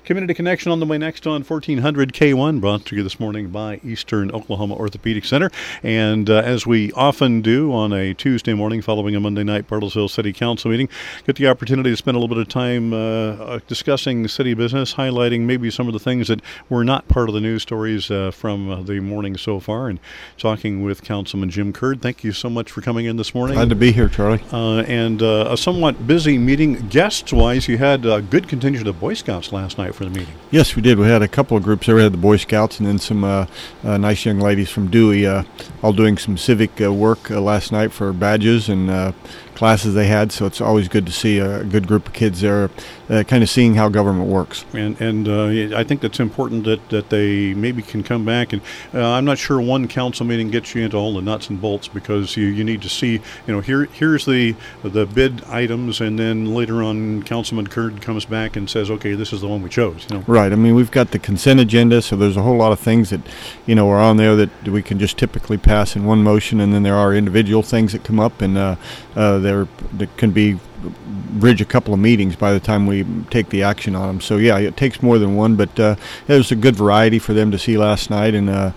Community Connection on the way next on 1400 K1, brought to you this morning by Eastern Oklahoma Orthopedic Center. And as we often do on a Tuesday morning following a Monday night Bartlesville City Council meeting, get the opportunity to spend a little bit of time discussing city business, highlighting maybe some of the things that were not part of the news stories from the morning so far, and talking with Councilman Jim Curd. Thank you so much for coming in this morning. Glad to be here, Charlie. And a somewhat busy meeting. Guests-wise, you had a good contingent of Boy Scouts last night for the meeting. Yes, we did. We had a couple of groups there. We had the Boy Scouts and then some nice young ladies from Dewey all doing some civic work last night for badges and classes they had, so it's always good to see a good group of kids there kind of seeing how government works. And I think that's important that they maybe can come back. And I'm not sure one council meeting gets you into all the nuts and bolts, because you need to see, here's the bid items, and then later on Councilman Curd comes back and says, okay, this is the one we chose. Right. I mean, we've got the consent agenda, so there's a whole lot of things that, are on there that we can just typically pass in one motion, and then there are individual things that come up, and there can be bridge a couple of meetings by the time we take the action on them. So yeah, it takes more than one, but it was a good variety for them to see last night, and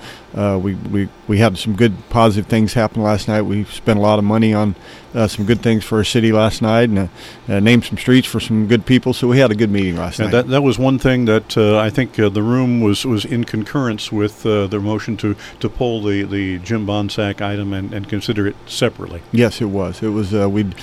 we had some good positive things happen last night. We spent a lot of money on some good things for our city last night, and named some streets for some good people. So we had a good meeting last night. That was one thing that I think the room was in concurrence with the motion to pull the Jim Bonsack item and consider it separately. Yes, it was. It was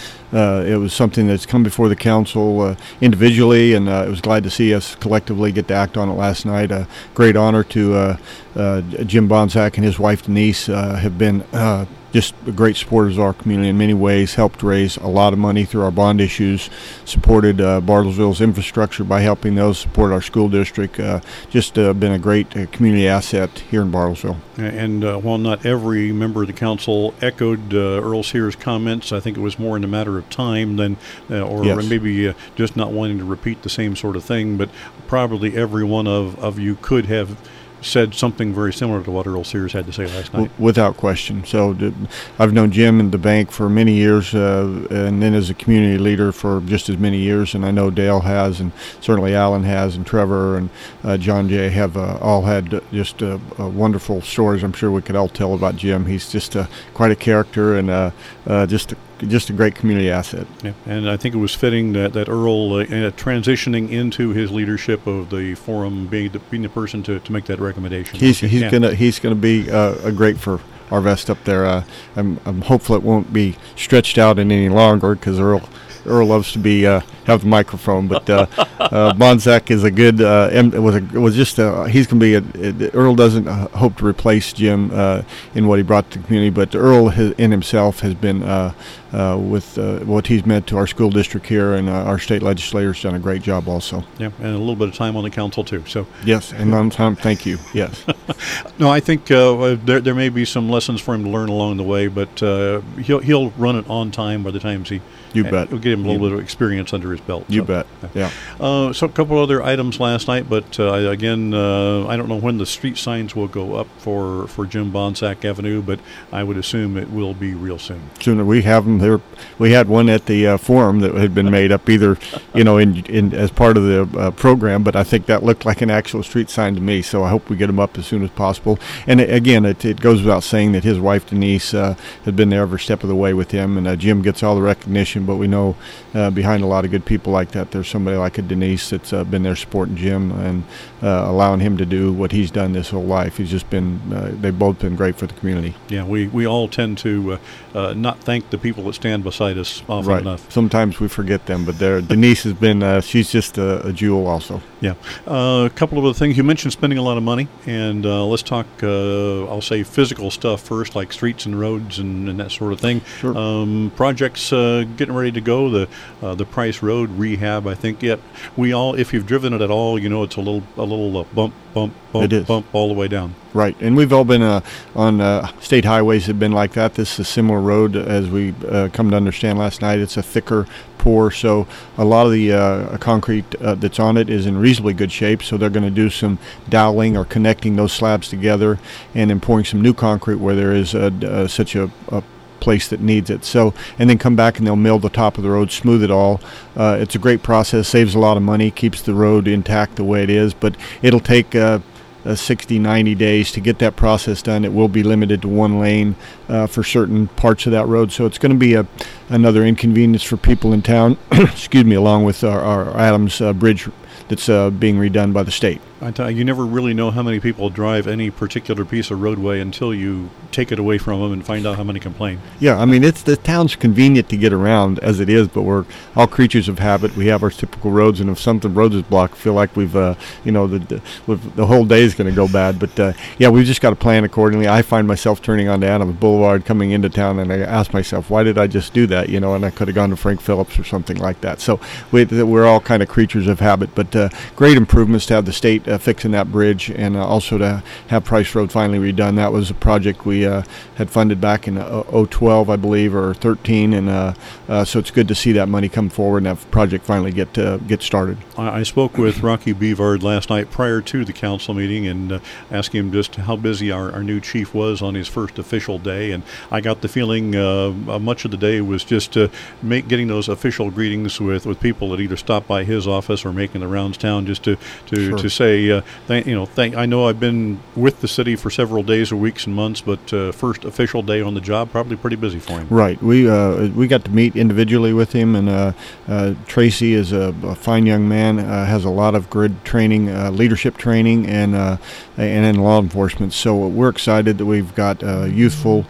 it was something that's come before the council individually, and it was glad to see us collectively get to act on it last night. A great honor to Jim Bonsack and his wife Denise have been just great supporters of our community in many ways, helped raise a lot of money through our bond issues, supported Bartlesville's infrastructure by helping those, support our school district, just been a great community asset here in Bartlesville. And while not every member of the council echoed Earl Sears' comments, I think it was more in a matter of time than, or yes, maybe just not wanting to repeat the same sort of thing, but probably every one of you could have said something very similar to what Earl Sears had to say last night. Without question. So I've known Jim in the bank for many years, and then as a community leader for just as many years, and I know Dale has, and certainly Alan has, and Trevor and John Jay have all had just wonderful stories I'm sure we could all tell about Jim. He's just quite a character, and just a great community asset. Yeah, and I think it was fitting that Earl, transitioning into his leadership of the forum, being the person to make that recommendation. He's gonna be great for our vest up there. I'm hopeful it won't be stretched out any longer, because Earl loves to be have the microphone, but Bonsack is a good. He's going to be. Earl doesn't hope to replace Jim in what he brought to the community, but Earl in himself has been with what he's meant to our school district here, and our state legislators done a great job also. Yeah, and a little bit of time on the council too. So yes, and on time. Thank you. Yes. No, I think there may be some lessons for him to learn along the way, but he'll run it on time by the time You bet. It'll get him a little bit of experience under his belt. You bet. Yeah. So a couple other items last night, but again, I don't know when the street signs will go up for Jim Bonsack Avenue, but I would assume it will be real soon. Sooner we have them there. We had one at the forum that had been made up either, in as part of the program, but I think that looked like an actual street sign to me. So I hope we get them up as soon as possible. And again, it goes without saying that his wife Denise has been there every step of the way with him, and Jim gets all the recognition. But we know behind a lot of good people like that, there's somebody like a Denise that's been there supporting Jim and allowing him to do what he's done this whole life. He's just been, they've both been great for the community. Yeah, we all tend to not thank the people that stand beside us often enough. Sometimes we forget them, but Denise has been, she's just a jewel also. Yeah. A couple of other things. You mentioned spending a lot of money, and let's talk, I'll say physical stuff first, like streets and roads and that sort of thing. Sure. Projects getting ready to go. The Price Road rehab, I think. We all, if you've driven it at all, it's a little bump all the way down. Right, and we've all been on state highways have been like that. This is a similar road as we come to understand last night. It's a thicker pour, so a lot of the concrete that's on it is in reasonably good shape, so they're going to do some doweling or connecting those slabs together and then pouring some new concrete where there is such a place that needs it. So, and then come back and they'll mill the top of the road, smooth it all. It's a great process, saves a lot of money, keeps the road intact the way it is, but it'll take 60, 90 days to get that process done. It will be limited to one lane for certain parts of that road. So it's going to be another inconvenience for people in town, excuse me, along with our Adams Bridge that's being redone by the state. I tell you, you never really know how many people drive any particular piece of roadway until you take it away from them and find out how many complain. Yeah, I mean, the town's convenient to get around as it is, but we're all creatures of habit. We have our typical roads, and if something road is blocked, feel like we've, the whole day is going to go bad. But yeah, we've just got to plan accordingly. I find myself turning onto Adams Boulevard coming into town, and I ask myself, why did I just do that? And I could have gone to Frank Phillips or something like that. So we're all kind of creatures of habit, but great improvements to have the state fixing that bridge, and also to have Price Road finally redone. That was a project we had funded back in 2012, I believe, or 13, and so it's good to see that money come forward and that project finally get started. I spoke with Rocky Beavard last night prior to the council meeting and asked him just how busy our new chief was on his first official day, and I got the feeling much of the day was just getting those official greetings with people that either stopped by his office or making the rounds town, just to say I know I've been with the city for several days or weeks and months, but first official day on the job, probably pretty busy for him. Right. We got to meet individually with him, and Tracy is a fine young man, has a lot of good training, leadership training, and in law enforcement. So we're excited that we've got youthful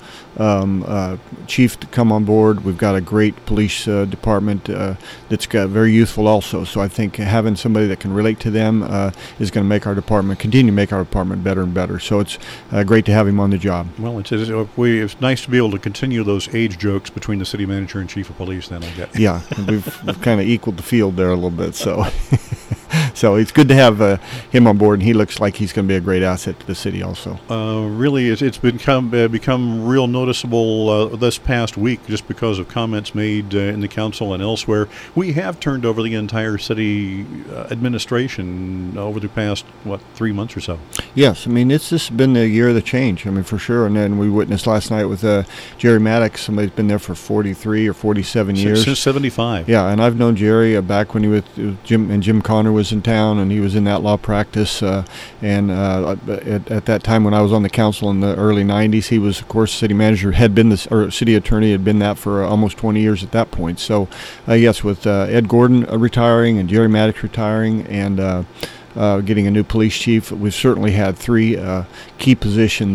chief to come on board. We've got a great police department that's very youthful also. So I think having somebody that can relate to them is going to continue to make our department better and better. So it's great to have him on the job. Well, it's nice to be able to continue those age jokes between the city manager and chief of police then, I guess. Yeah, we've kind of equaled the field there a little bit. So so it's good to have him on board, and he looks like he's going to be a great asset to the city also. Really, it's become real noticeable this past week just because of comments made in the council and elsewhere. We have turned over the entire city administration over the past, 3 months or so? Yes, I mean, it's just been the year of the change, I mean, for sure. And then we witnessed last night with Jerry Maddox, somebody's been there for 43 or 47 years. Since 75. Yeah, and I've known Jerry back when he was Jim Connor was in town, and he was in that law practice. And at that time when I was on the council in the early 90s, he was, of course, city manager, city attorney, had been that for almost 20 years at that point. So, yes, with Ed Gordon retiring and Jerry Maddox retiring and getting a new police chief, we've certainly had three key positions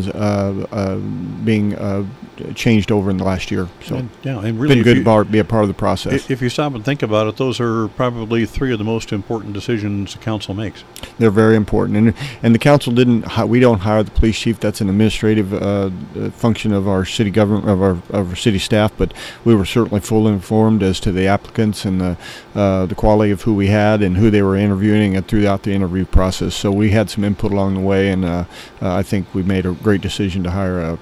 being changed over in the last year. So and really been good to be a part of the process. If you stop and think about it, those are probably three of the most important decisions the council makes. They're very important, and the council we don't hire the police chief. That's an administrative function of our city government, of our city staff. But we were certainly fully informed as to the applicants and the quality of who we had and who they were interviewing and throughout the interview process. So we had some input along the way, and I think we made a great decision to hire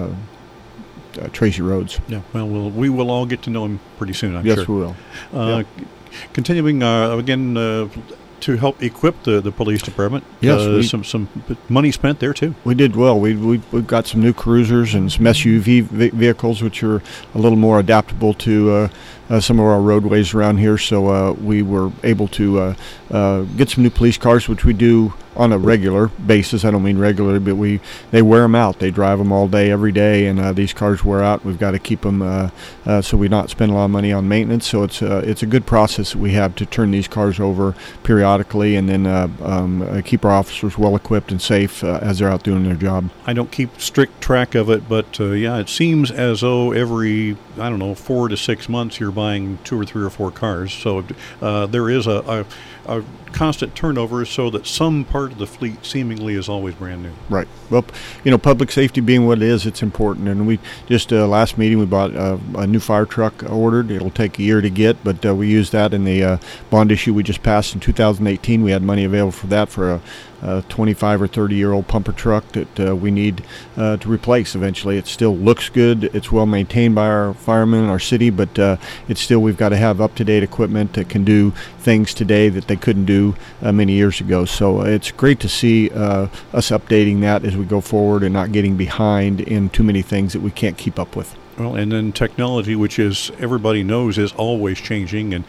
Tracy Rhodes. Yeah, well, we will all get to know him pretty soon, I'm sure. Yes, we will. Continuing again to help equip the police department. Yes, some money spent there too. We did well. We've got some new cruisers and some SUV vehicles, which are a little more adaptable to some of our roadways around here. So we were able to get some new police cars, which we do on a regular basis. I don't mean regular, but they wear them out. They drive them all day, every day, and these cars wear out. We've got to keep them so we not spend a lot of money on maintenance. So it's a good process that we have to turn these cars over periodically, and then keep our officers well equipped and safe as they're out doing their job. I don't keep strict track of it, but it seems as though every 4 to 6 months you're buying 2 or 3 or 4 cars. So there is a constant turnover, so that some part of the fleet seemingly is always brand new. Right. Well, public safety being what it is, it's important. And we just last meeting we bought a new fire truck ordered. It'll take a year to get, but we used that in the bond issue we just passed in 2018. We had money available for that for a 25 or 30-year-old pumper truck that we need to replace eventually. It still looks good. It's well maintained by our firemen in our city, but it's still, we've got to have up-to-date equipment that can do things today that they couldn't do many years ago. So it's great to see us updating that as we go forward and not getting behind in too many things that we can't keep up with. Well, and then technology, which is everybody knows is always changing. And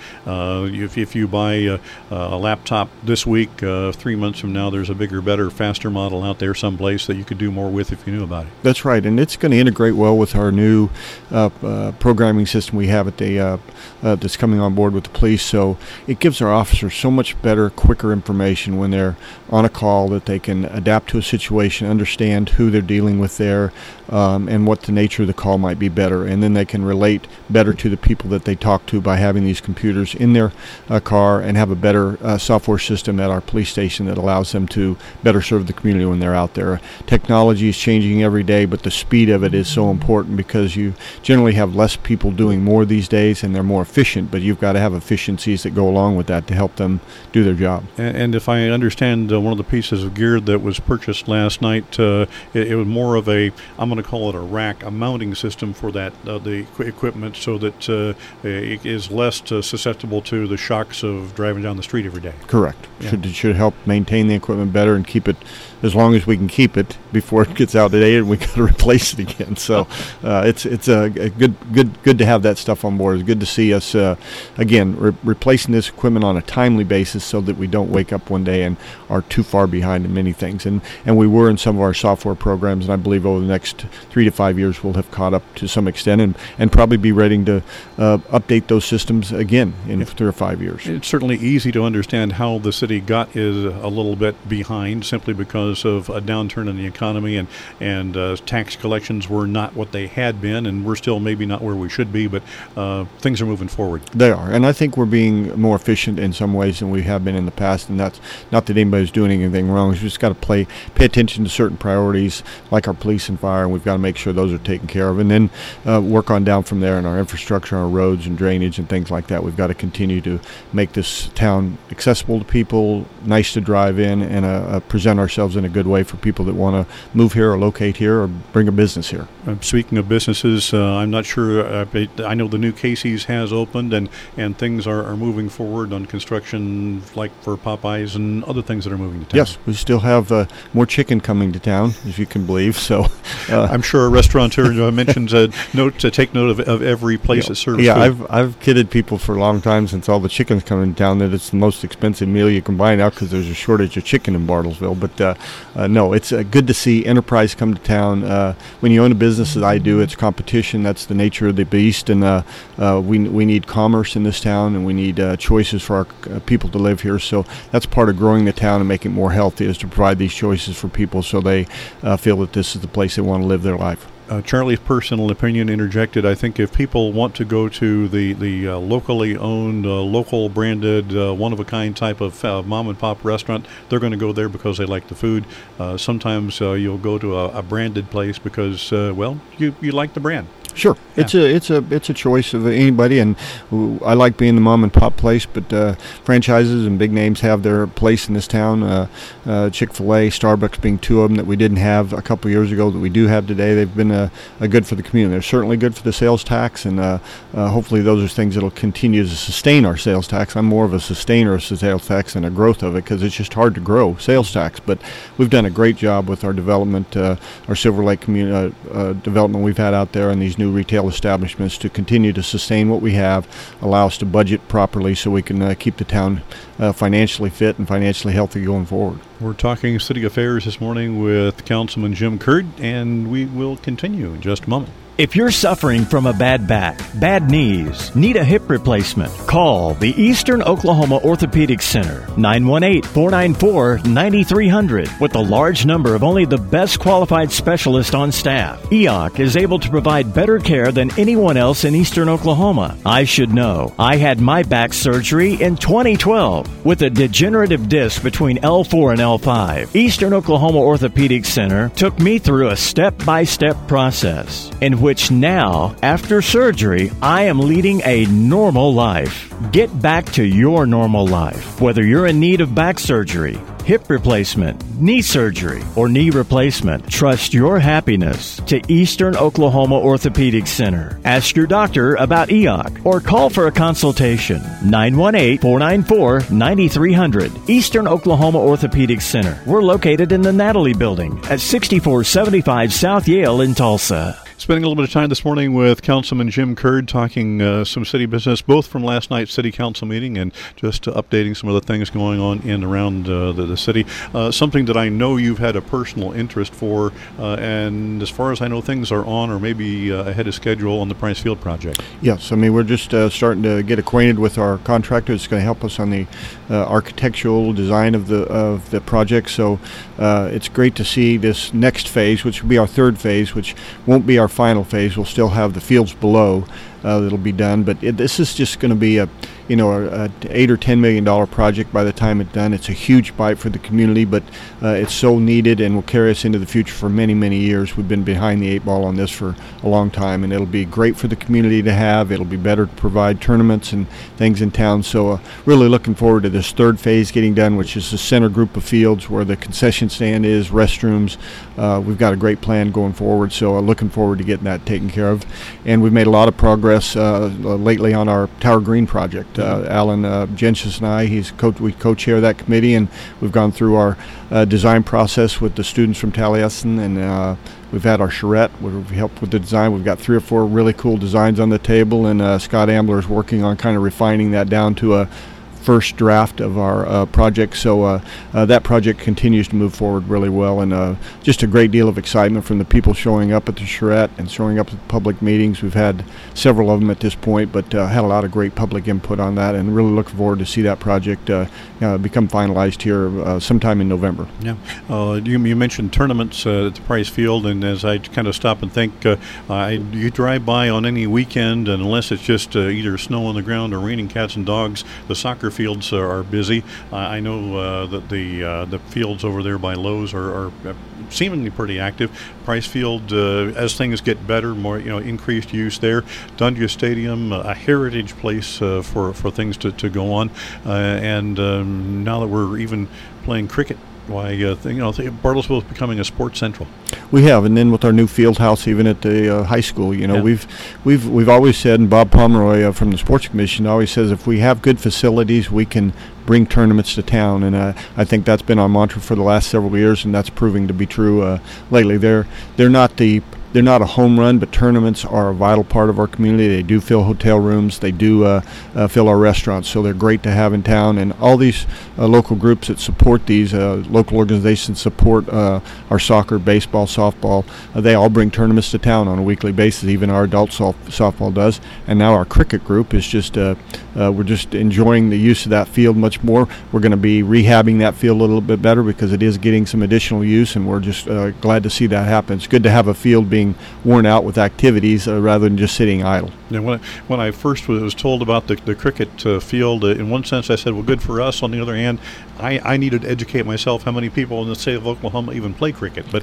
if you buy a laptop this week, 3 months from now, there's a bigger, better, faster model out there someplace that you could do more with if you knew about it. That's right, and it's going to integrate well with our new programming system we have at the that's coming on board with the police. So it gives our officers so much better, quicker information when they're on a call, that they can adapt to a situation, understand who they're dealing with there, and what the nature of the call might be better, and then they can relate better to the people that they talk to by having these computers in their car, and have a better software system at our police station that allows them to better serve the community when they're out there. Technology is changing every day, but the speed of it is so important, because you generally have less people doing more these days, and they're more efficient, but you've got to have efficiencies that go along with that to help them do their job. And if I understand, one of the pieces of gear that was purchased last night, it was more of a, I'm going to call it a rack, a mounting system for that the equipment, so that it is less susceptible to the shocks of driving down the street every day. Correct. Yeah. It should help maintain the equipment better and keep it as long as we can keep it before it gets outdated and we got to replace it again. So it's a good to have that stuff on board. It's good to see us again replacing this equipment on a timely basis, so that we don't wake up one day and are too far behind in many things. And we were in some of our software programs, and I believe over the next 3 to 5 years we'll have caught up to some extent, and probably be ready to update those systems again in 3 or 5 years. It's certainly easy to understand how the city got is a little bit behind, simply because of a downturn in the economy, and tax collections were not what they had been, and we're still maybe not where we should be, but things are moving forward. They are, and I think we're being more efficient in some ways than we have been in the past, and that's not that anybody's doing anything wrong. We've just got to pay attention to certain priorities like our police and fire, and we've got to make sure those are taken care of, and then work on down from there in our infrastructure, our roads and drainage and things like that. We've got to continue to make this town accessible to people, nice to drive in, and present ourselves in a good way for people that want to move here or locate here or bring a business here. Speaking of businesses, I'm not sure, I know the new Casey's has opened, and things are moving forward on construction, like for Popeyes and other things that are moving to town. Yes, we still have more chicken coming to town, if you can believe. So I'm sure a restaurateur mentions take note of every place that serves food. I've kidded people for a long time, since all the chicken's coming to town, that it's the most expensive meal you can buy now, because there's a shortage of chicken in Bartlesville. But no, it's good to see enterprise come to town. When you own a business as I do, it's competition. That's the nature of the beast, and we need commerce in this town, and we need choices for our people to live here. So that's part of growing the town and making it more healthy, is to provide these choices for people, so they feel that this is the place they want to live their life. Charlie's personal opinion interjected. I think if people want to go to the locally owned, local branded, one-of-a-kind type of mom-and-pop restaurant, they're going to go there because they like the food. Sometimes you'll go to a branded place because, you like the brand. Sure, yeah. It's a choice of anybody, and I like being the mom and pop place. But franchises and big names have their place in this town. Chick-fil-A, Starbucks being two of them that we didn't have a couple years ago that we do have today. They've been a good for the community. They're certainly good for the sales tax, and hopefully those are things that will continue to sustain our sales tax. I'm more of a sustainer of sales tax than a growth of it, because it's just hard to grow sales tax. But we've done a great job with our development, our Silver Lake community development we've had out there, and these new retail establishments to continue to sustain what we have, allow us to budget properly so we can keep the town financially fit and financially healthy going forward. We're talking city affairs this morning with Councilman Jim Curd, and we will continue in just a moment. If you're suffering from a bad back, bad knees, need a hip replacement, call the Eastern Oklahoma Orthopedic Center, 918-494-9300. With a large number of only the best qualified specialists on staff, EOC is able to provide better care than anyone else in Eastern Oklahoma. I should know. I had my back surgery in 2012 with a degenerative disc between L4 and L5. Eastern Oklahoma Orthopedic Center took me through a step-by-step process in which now, after surgery, I am leading a normal life. Get back to your normal life. Whether you're in need of back surgery, hip replacement, knee surgery, or knee replacement, trust your happiness to Eastern Oklahoma Orthopedic Center. Ask your doctor about EOC or call for a consultation. 918-494-9300. Eastern Oklahoma Orthopedic Center. We're located in the Natalie Building at 6475 South Yale in Tulsa. Spending a little bit of time this morning with Councilman Jim Curd, talking some city business, both from last night's city council meeting and just updating some of the things going on in and around the city. Something that I know you've had a personal interest for, and as far as I know, things are on or maybe ahead of schedule on the Price Field project. Yes, I mean, we're just starting to get acquainted with our contractor. It's going to help us on the architectural design of the project. So it's great to see this next phase, which will be our third phase, which won't be our final phase. We'll still have the fields below that'll be done, but this is just going to be a $8 or $10 million project by the time it's done. It's a huge bite for the community, but it's so needed and will carry us into the future for many, many years. We've been behind the eight ball on this for a long time, and it'll be great for the community to have. It'll be better to provide tournaments and things in town. So really looking forward to this third phase getting done, which is the center group of fields where the concession stand is, restrooms. We've got a great plan going forward, so looking forward to getting that taken care of. And we've made a lot of progress lately on our Tower Green project. Alan Gensis and I, we co-chair that committee, and we've gone through our design process with the students from Taliesin, and we've had our charrette where we've helped with the design. We've got 3 or 4 really cool designs on the table, and Scott Ambler is working on kind of refining that down to a first draft of our project. So that project continues to move forward really well, and just a great deal of excitement from the people showing up at the charrette and showing up at public meetings. We've had several of them at this point, but had a lot of great public input on that, and really looking forward to see that project become finalized here sometime in November. Yeah. You mentioned tournaments at the Price Field, and as I kind of stop and think, you drive by on any weekend, and unless it's just either snow on the ground or raining cats and dogs, the soccer fields are busy. I know that the fields over there by Lowe's are seemingly pretty active. Price Field, as things get better, more increased use there. Dungia Stadium, a heritage place for things to go on, and now that we're even playing cricket, Bartlesville is becoming a sports central. We have, and then with our new field house, even at the high school, we've always said, and Bob Pomeroy from the Sports Commission always says, if we have good facilities, we can bring tournaments to town, and I think that's been our mantra for the last several years, and that's proving to be true lately. They're not a home run, but tournaments are a vital part of our community. They do fill hotel rooms. They do fill our restaurants, so they're great to have in town. And all these local groups that support these, local organizations support our soccer, baseball, softball. They all bring tournaments to town on a weekly basis. Even our adult softball does. And now our cricket group is we're just enjoying the use of that field much more. We're going to be rehabbing that field a little bit better because it is getting some additional use, and we're just glad to see that happen. It's good to have a field being worn out with activities rather than just sitting idle. Yeah, when I first was told about the cricket field, in one sense I said, well, good for us. On the other hand, I needed to educate myself how many people in the state of Oklahoma even play cricket. But,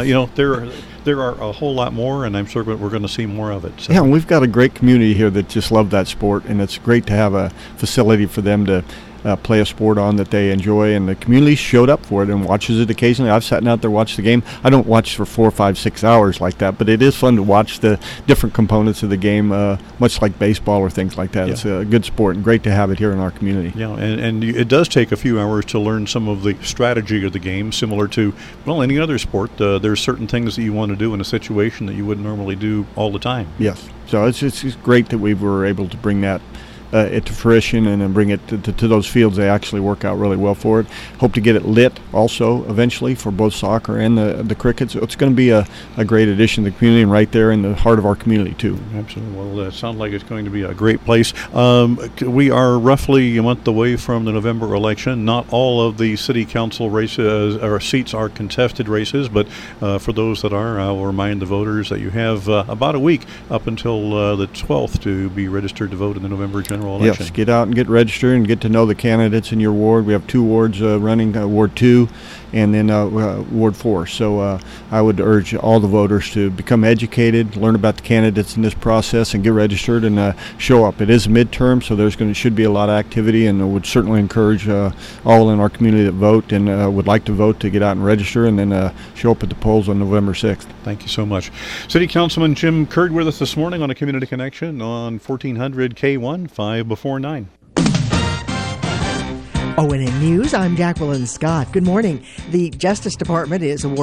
there are a whole lot more, and I'm sure we're going to see more of it. So. Yeah, and we've got a great community here that just love that sport, and it's great to have a facility for them to play a sport on that they enjoy, and the community showed up for it and watches it occasionally. I've sat out there watched the game. I don't watch for 4, 5, 6 hours like that, but it is fun to watch the different components of the game, much like baseball or things like that. Yeah. It's a good sport and great to have it here in our community. Yeah, and it does take a few hours to learn some of the strategy of the game, similar to, any other sport. There's certain things that you want to do in a situation that you wouldn't normally do all the time. Yes, so it's great that we were able to bring that it to fruition and then bring it to those fields. They actually work out really well for it. Hope to get it lit also eventually for both soccer and the cricket. So it's going to be a great addition to the community and right there in the heart of our community too. Absolutely. Well, it sounds like it's going to be a great place. We are roughly a month away from the November election. Not all of the city council races or seats are contested races, but for those that are, I will remind the voters that you have about a week up until the 12th to be registered to vote in the November general election. Yes, get out and get registered and get to know the candidates in your ward. We have 2 wards running, Ward 2 and then Ward 4. So I would urge all the voters to become educated, learn about the candidates in this process, and get registered and show up. It is a midterm, so should be a lot of activity, and I would certainly encourage all in our community that vote and would like to vote to get out and register and then show up at the polls on November 6th. Thank you so much. City Councilman Jim Curd with us this morning on a Community Connection on 1400 K1, 5 before 9. ONN News, I'm Jacqueline Scott. Good morning. The Justice Department is awarding